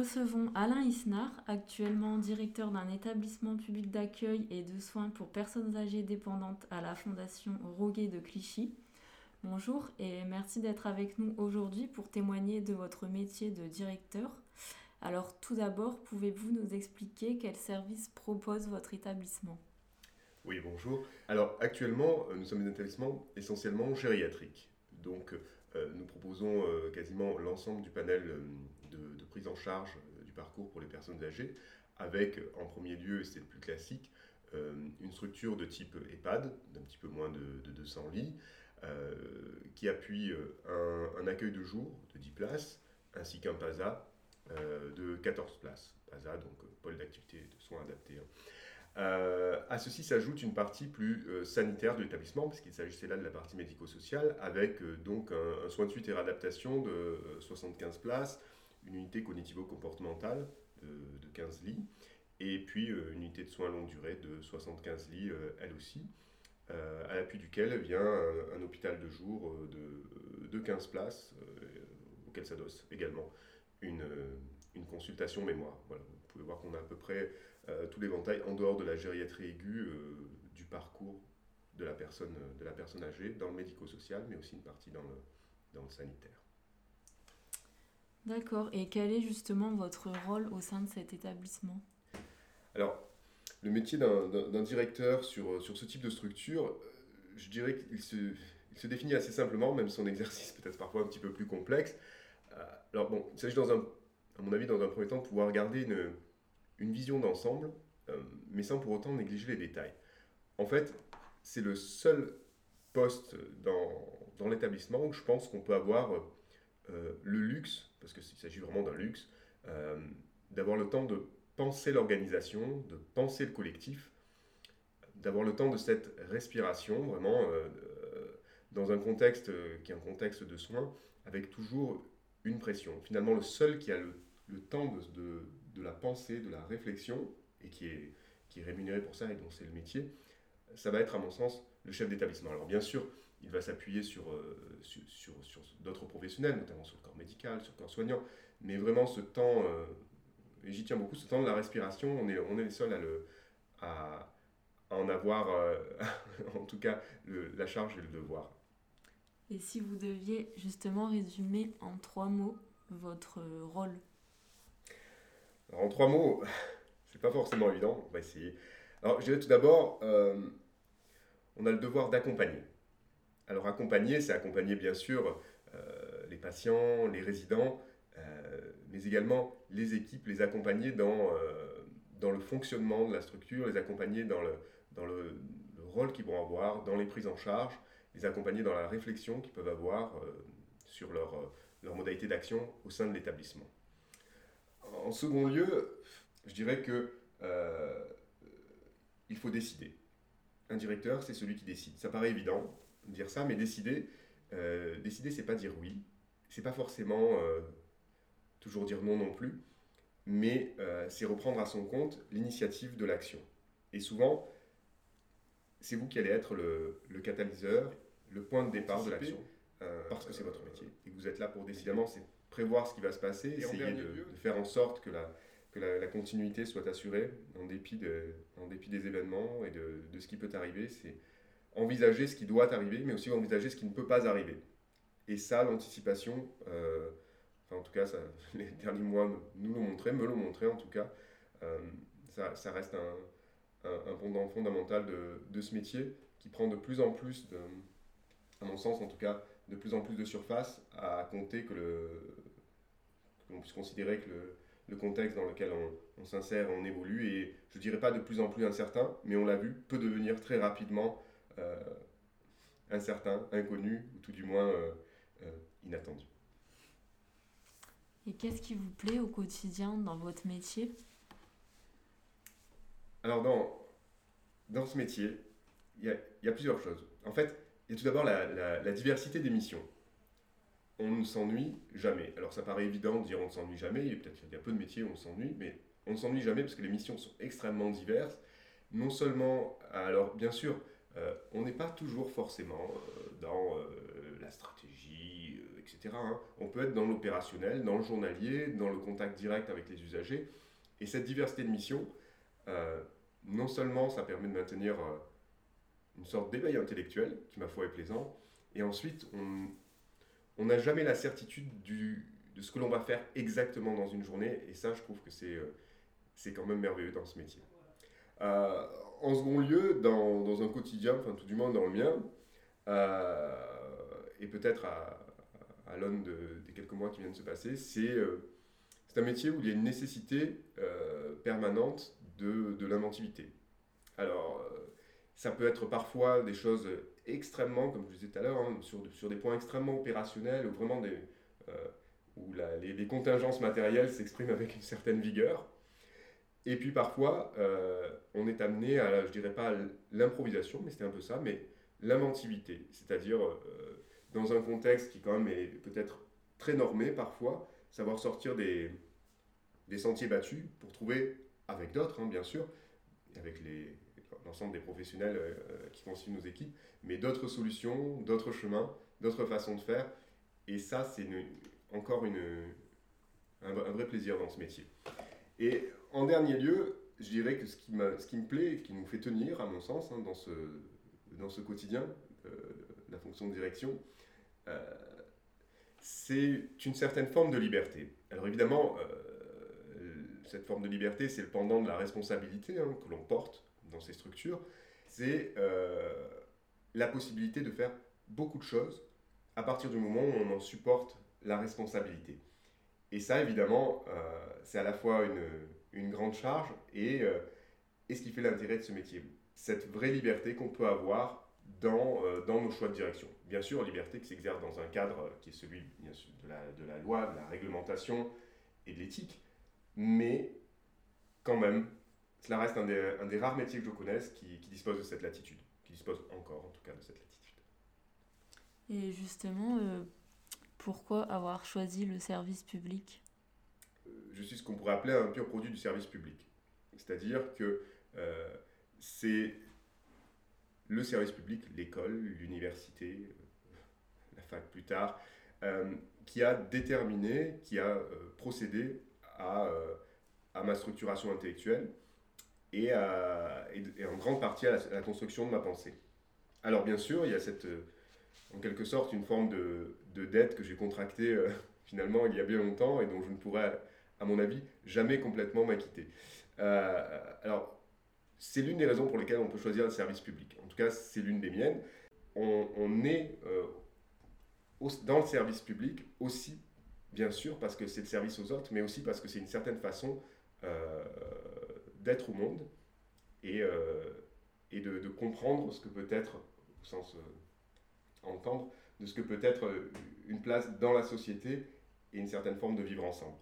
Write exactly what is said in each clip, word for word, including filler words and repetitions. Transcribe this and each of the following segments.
recevons Alain Isnard, actuellement directeur d'un établissement public d'accueil et de soins pour personnes âgées dépendantes à la Fondation Roguet de Clichy. Bonjour et merci d'être avec nous aujourd'hui pour témoigner de votre métier de directeur. Alors tout d'abord, pouvez-vous nous expliquer quels services propose votre établissement ? Oui, bonjour. Alors actuellement, nous sommes un établissement essentiellement gériatrique. Donc euh, nous proposons euh, quasiment l'ensemble du panel euh, de, de prise en charge euh, du parcours pour les personnes âgées, avec en premier lieu, et c'est le plus classique, euh, une structure de type EHPAD, d'un petit peu moins de, de deux cents lits, euh, qui appuie euh, un, un accueil de jour de dix places, ainsi qu'un PASA euh, de quatorze places. PASA, donc euh, pôle d'activité de soins adaptés. Hein. Euh, à ceci s'ajoute une partie plus euh, sanitaire de l'établissement, puisqu'il s'agissait là de la partie médico-sociale, avec euh, donc un, un soin de suite et réadaptation de euh, soixante-quinze places, une unité cognitivo-comportementale de, de quinze lits, et puis euh, une unité de soins longue durée de soixante-quinze lits, euh, elle aussi, euh, à l'appui duquel vient un, un hôpital de jour euh, de, de quinze places, euh, auquel s'adosse également une, une consultation mémoire. Voilà, vous pouvez voir qu'on a à peu près Euh, tout l'éventail en dehors de la gériatrie aiguë euh, du parcours de la, personne, de la personne âgée dans le médico-social, mais aussi une partie dans le, dans le sanitaire. D'accord, et quel est justement votre rôle au sein de cet établissement ? Alors, le métier d'un, d'un, d'un directeur sur, sur ce type de structure, je dirais qu'il se, il se définit assez simplement, même son exercice peut-être parfois un petit peu plus complexe. Euh, alors bon, il s'agit dans un, à mon avis dans un premier temps de pouvoir garder une une vision d'ensemble, euh, mais sans pour autant négliger les détails. En fait, c'est le seul poste dans, dans l'établissement où je pense qu'on peut avoir euh, le luxe, parce qu'il s'agit vraiment d'un luxe, euh, d'avoir le temps de penser l'organisation, de penser le collectif, d'avoir le temps de cette respiration, vraiment, euh, dans un contexte euh, qui est un contexte de soins, avec toujours une pression. Finalement, le seul qui a le, le temps de, de de la pensée, de la réflexion, et qui est, qui est rémunéré pour ça et dont c'est le métier, ça va être à mon sens le chef d'établissement. Alors bien sûr, il va s'appuyer sur, euh, sur, sur, sur d'autres professionnels, notamment sur le corps médical, sur le corps soignant, mais vraiment ce temps, euh, et j'y tiens beaucoup, ce temps de la respiration, on est, on est les seuls à, le, à, à en avoir, euh, en tout cas, le, la charge et le devoir. Et si vous deviez justement résumer en trois mots votre rôle ? Alors en trois mots, c'est pas forcément évident, on va essayer. Alors je dirais tout d'abord, euh, on a le devoir d'accompagner. Alors accompagner, c'est accompagner bien sûr euh, les patients, les résidents, euh, mais également les équipes, les accompagner dans, euh, dans le fonctionnement de la structure, les accompagner dans le, dans le, le rôle qu'ils vont avoir, dans les prises en charge, les accompagner dans la réflexion qu'ils peuvent avoir euh, sur leur, leur modalité d'action au sein de l'établissement. En second lieu, je dirais que euh, il faut décider. Un directeur, c'est celui qui décide. Ça paraît évident de dire ça, mais décider, euh, décider, c'est pas dire oui, c'est pas forcément euh, toujours dire non non plus, mais euh, c'est reprendre à son compte l'initiative de l'action. Et souvent, c'est vous qui allez être le, le catalyseur, le point de départ de l'action, euh, parce que c'est votre métier et que vous êtes là pour décidément, c'est prévoir ce qui va se passer, et essayer de, lieu, de faire en sorte que la, que la, la continuité soit assurée en dépit, de, en dépit des événements et de, de ce qui peut arriver. C'est envisager ce qui doit arriver, mais aussi envisager ce qui ne peut pas arriver. Et ça, l'anticipation, euh, enfin en tout cas, ça, les derniers mois nous l'ont montré, me l'ont montré en tout cas, euh, ça, ça reste un, un, un pendant fondamental de, de ce métier qui prend de plus en plus, de, à mon sens en tout cas, de plus en plus de surface, à compter que le, qu'on puisse considérer que le, le contexte dans lequel on, on s'insère, on évolue, et je ne dirais pas de plus en plus incertain, mais on l'a vu, peut devenir très rapidement euh, incertain, inconnu, ou tout du moins euh, euh, inattendu. Et qu'est-ce qui vous plaît au quotidien dans votre métier ? Alors dans, dans ce métier, il y a, y a plusieurs choses. En fait, il y a tout d'abord la, la, la diversité des missions. On ne s'ennuie jamais. Alors ça paraît évident de dire on ne s'ennuie jamais, et peut-être qu'il y a peu de métiers où on s'ennuie, mais on ne s'ennuie jamais parce que les missions sont extrêmement diverses. Non seulement, alors bien sûr, euh, on n'est pas toujours forcément euh, dans euh, la stratégie, euh, et cetera hein. On peut être dans l'opérationnel, dans le journalier, dans le contact direct avec les usagers. Et cette diversité de missions, euh, non seulement ça permet de maintenir euh, une sorte d'éveil intellectuel, qui ma foi est plaisant, et ensuite on on n'a jamais la certitude du, de ce que l'on va faire exactement dans une journée, et ça je trouve que c'est, euh, c'est quand même merveilleux dans ce métier. Euh, en second lieu, dans, dans un quotidien, enfin tout du moins dans le mien, euh, et peut-être à, à l'aune de, des quelques mois qui viennent de se passer, c'est, euh, c'est un métier où il y a une nécessité euh, permanente de, de l'inventivité. Alors, euh, ça peut être parfois des choses extrêmement, comme je disais tout à l'heure, hein, sur, sur des points extrêmement opérationnels, ou vraiment des, euh, où la- les, les contingences matérielles s'expriment avec une certaine vigueur. Et puis parfois, euh, on est amené à, je dirais pas l'improvisation, mais c'était un peu ça, mais l'inventivité. C'est-à-dire, euh, dans un contexte qui quand même est peut-être très normé parfois, savoir sortir des, des sentiers battus pour trouver, avec d'autres hein, bien sûr, avec les, l'ensemble des professionnels euh, qui constituent nos équipes, mais d'autres solutions, d'autres chemins, d'autres façons de faire. Et ça, c'est une- encore une, un, un vrai plaisir dans ce métier. Et en dernier lieu, je dirais que ce qui, m'a- ce qui me plaît et qui nous fait tenir, à mon sens, hein, dans, ce, dans ce quotidien, euh, la fonction de direction, euh, c'est une certaine forme de liberté. Alors évidemment, euh, cette forme de liberté, c'est le pendant de la responsabilité hein, que l'on porte dans ces structures. C'est euh, la possibilité de faire beaucoup de choses à partir du moment où on en supporte la responsabilité. Et ça, évidemment, euh, c'est à la fois une, une grande charge et, euh, et ce qui fait l'intérêt de ce métier. Cette vraie liberté qu'on peut avoir dans, euh, dans nos choix de direction. Bien sûr, liberté qui s'exerce dans un cadre qui est celui bien sûr, de, la, de la loi, de la réglementation et de l'éthique, mais quand même, cela reste un des, un des rares métiers que je connaisse qui, qui dispose de cette latitude, qui dispose encore en tout cas de cette latitude. Et justement, euh, pourquoi avoir choisi le service public? Euh, Je suis ce qu'on pourrait appeler un pur produit du service public. C'est-à-dire que euh, c'est le service public, l'école, l'université, euh, la fac plus tard, euh, qui a déterminé, qui a euh, procédé à, euh, à ma structuration intellectuelle et, à- et, et en grande partie à la, à la construction de ma pensée. Alors bien sûr, il y a cette, euh, en quelque sorte une forme de, de dette que j'ai contractée euh, finalement il y a bien longtemps et dont je ne pourrais, à mon avis, jamais complètement m'acquitter. Euh, alors, c'est l'une des raisons pour lesquelles on peut choisir le service public. En tout cas, c'est l'une des miennes. On, on est euh, au- dans le service public aussi, bien sûr, parce que c'est le service aux autres, mais aussi parce que c'est une certaine façon euh, d'être au monde et, euh, et de, de comprendre ce que peut être, au sens euh, entendre, de ce que peut être euh, une place dans la société et une certaine forme de vivre ensemble.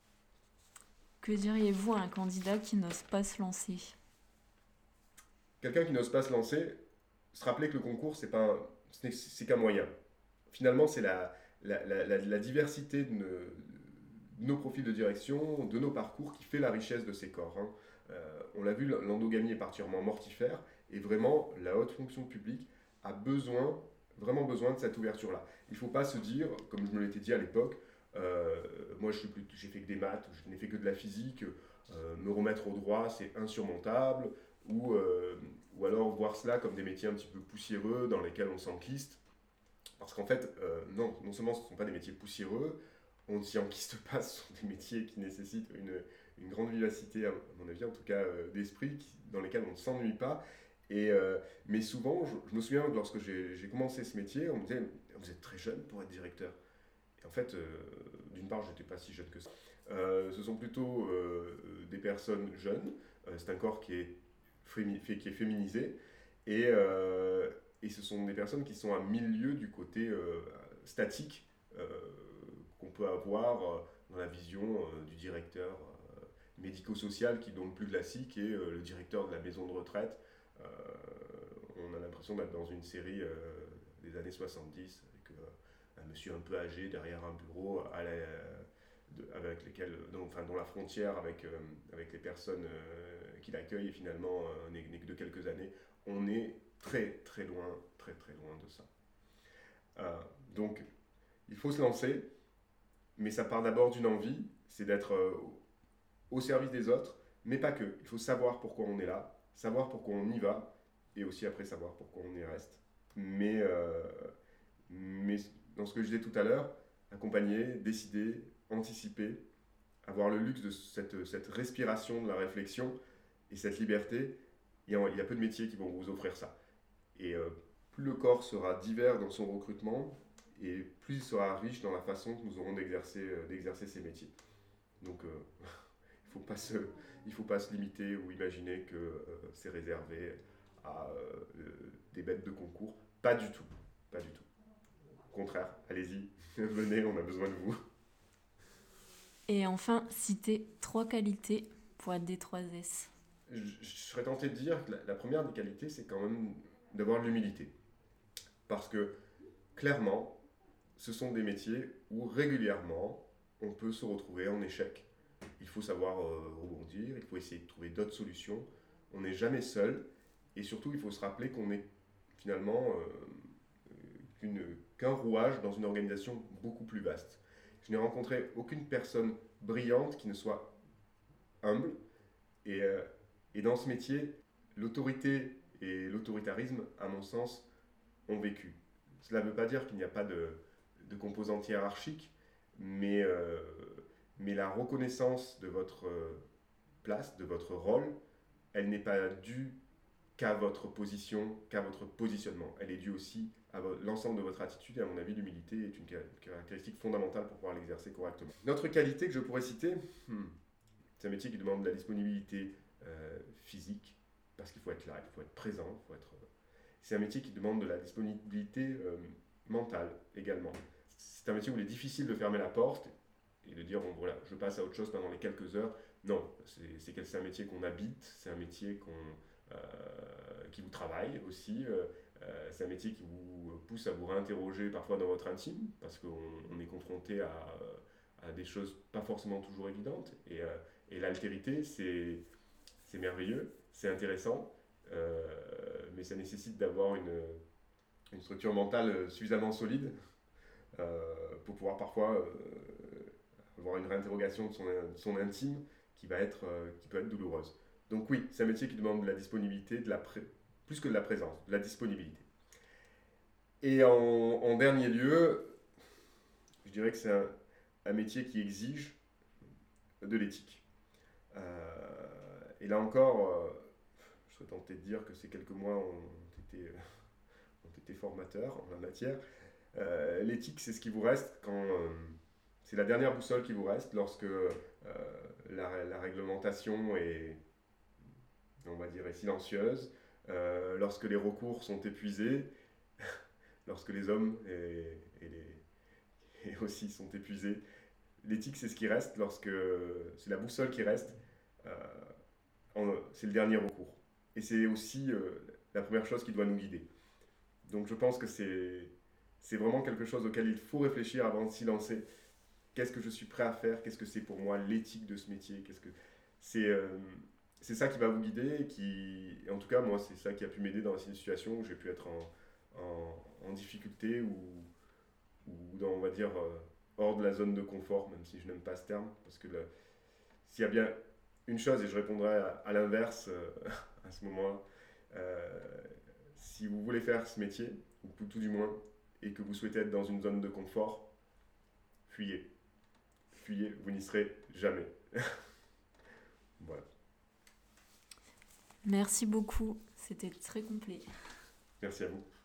Que diriez-vous à un candidat qui n'ose pas se lancer? Quelqu'un qui n'ose pas se lancer, se rappeler que le concours, c'est pas un- ce n'est- c'est qu'un moyen. Finalement, c'est la, la, la- la- la diversité de nos, de nos profils de direction, de nos parcours qui fait la richesse de ces corps. hein. Euh, on l'a vu, l'endogamie est particulièrement mortifère et vraiment, la haute fonction publique a besoin, vraiment besoin de cette ouverture-là. Il ne faut pas se dire, comme je me l'étais dit à l'époque, euh, moi je suis plus- j'ai fait que des maths, je n'ai fait que de la physique, euh, me remettre au droit, c'est insurmontable, ou, euh, ou alors voir cela comme des métiers un petit peu poussiéreux dans lesquels on s'enquiste. Parce qu'en fait, euh, non, non seulement ce ne sont pas des métiers poussiéreux, on ne s'y enquiste pas, ce sont des métiers qui nécessitent une, une grande vivacité, à mon avis, en tout cas euh, d'esprit, qui- dans lesquels on ne s'ennuie pas. Et, euh, mais souvent, je, je me souviens que lorsque j'ai j'ai commencé ce métier, on me disait, vous êtes très jeune pour être directeur. Et en fait, euh, d'une part, je n'étais pas si jeune que ça. Euh, ce sont plutôt euh, des personnes jeunes. Euh, c'est un corps qui est, fémi- fait- qui est féminisé. Et, euh, et ce sont des personnes qui sont à mille lieues du côté euh, statique euh, qu'on peut avoir euh, dans la vision euh, du directeur euh, médico-social qui est donc plus classique et euh, le directeur de la maison de retraite. Euh, on a l'impression d'être dans une série euh, des années soixante-dix avec euh, un monsieur un peu âgé derrière un bureau à la, de, avec lesquels, dont, enfin, dont la frontière avec, euh, avec les personnes euh, qui l'accueillent est finalement euh, n'est n'est que de quelques années. On est très très loin, très très loin de ça. Euh, donc, il faut se lancer, mais ça part d'abord d'une envie, c'est d'être euh, au service des autres, mais pas que. Il faut savoir pourquoi on est là, savoir pourquoi on y va, et aussi après savoir pourquoi on y reste. Mais, euh, mais dans ce que je disais tout à l'heure, accompagner, décider, anticiper, avoir le luxe de cette, cette respiration de la réflexion et cette liberté, il y a, il y a peu de métiers qui vont vous offrir ça. Et euh, plus le corps sera divers dans son recrutement, et plus il sera riche dans la façon que nous aurons d'exercer, euh, d'exercer ces métiers. Donc, euh, il ne faut pas se, il faut pas se limiter ou imaginer que euh, c'est réservé à euh, des bêtes de concours. Pas du tout, pas du tout. Au contraire, allez-y, venez, on a besoin de vous. Et enfin, citer trois qualités pour être D trois S. Je, je serais tenté de dire que la, la première des qualités, c'est quand même d'avoir de l'humilité. Parce que, clairement, ce sont des métiers où régulièrement, on peut se retrouver en échec. Il faut savoir euh, rebondir, il faut essayer de trouver d'autres solutions. On n'est jamais seul. Et surtout, il faut se rappeler qu'on est finalement euh, qu'une, qu'un rouage dans une organisation beaucoup plus vaste. Je n'ai rencontré aucune personne brillante qui ne soit humble. Et, euh, et dans ce métier, l'autorité et l'autoritarisme, à mon sens, ont vécu. Cela ne veut pas dire qu'il n'y a pas de, de composante hiérarchique, mais, euh, mais la reconnaissance de votre place, de votre rôle, elle n'est pas due qu'à votre position, qu'à votre positionnement. Elle est due aussi à l'ensemble de votre attitude, et à mon avis, l'humilité est une caractéristique fondamentale pour pouvoir l'exercer correctement. Notre qualité que je pourrais citer, hmm, c'est un métier qui demande de la disponibilité euh, physique, parce qu'il faut être là, il faut être présent, il faut être... C'est un métier qui demande de la disponibilité euh, mentale également. C'est un métier où il est difficile de fermer la porte et de dire, bon voilà, je passe à autre chose pendant les quelques heures. Non, c'est, c'est, c'est un métier qu'on habite, c'est un métier qu'on... Euh, qui vous travaille aussi, euh, euh, c'est un métier qui vous pousse à vous réinterroger parfois dans votre intime, parce qu'on on est confronté à, à des choses pas forcément toujours évidentes, et, euh, et l'altérité, c'est, c'est merveilleux, c'est intéressant, euh, mais ça nécessite d'avoir une, une structure mentale suffisamment solide euh, pour pouvoir parfois euh, avoir une réinterrogation de son, de son intime qui, va être, euh, qui peut être douloureuse. Donc oui, c'est un métier qui demande de la disponibilité, de la pré... plus que de la présence, de la disponibilité. Et en, en dernier lieu, je dirais que c'est un, un métier qui exige de l'éthique. Euh, et là encore, euh, je serais tenté de dire que ces quelques mois ont été, ont été formateurs en la matière. Euh, l'éthique, c'est ce qui vous reste quand... Euh, c'est la dernière boussole qui vous reste lorsque euh, la, la réglementation est... on va dire, est silencieuse, euh, lorsque les recours sont épuisés, lorsque les hommes et, et, les, et aussi sont épuisés. L'éthique, c'est ce qui reste, lorsque c'est la boussole qui reste, euh, en, c'est le dernier recours. Et c'est aussi euh, la première chose qui doit nous guider. Donc je pense que c'est, c'est vraiment quelque chose auquel il faut réfléchir avant de s'y lancer. Qu'est-ce que je suis prêt à faire? Qu'est-ce que c'est pour moi l'éthique de ce métier? Qu'est-ce que c'est... Euh, C'est ça qui va vous guider, et qui, et en tout cas, moi, c'est ça qui a pu m'aider dans une situation où j'ai pu être en, en, en difficulté ou, ou dans, on va dire, euh, hors de la zone de confort, même si je n'aime pas ce terme, parce que le, s'il y a bien une chose, et je répondrai à, à l'inverse euh, à ce moment-là, euh, si vous voulez faire ce métier, ou tout du moins, et que vous souhaitez être dans une zone de confort, fuyez. Fuyez, vous n'y serez jamais. Voilà. Merci beaucoup, c'était très complet. Merci à vous.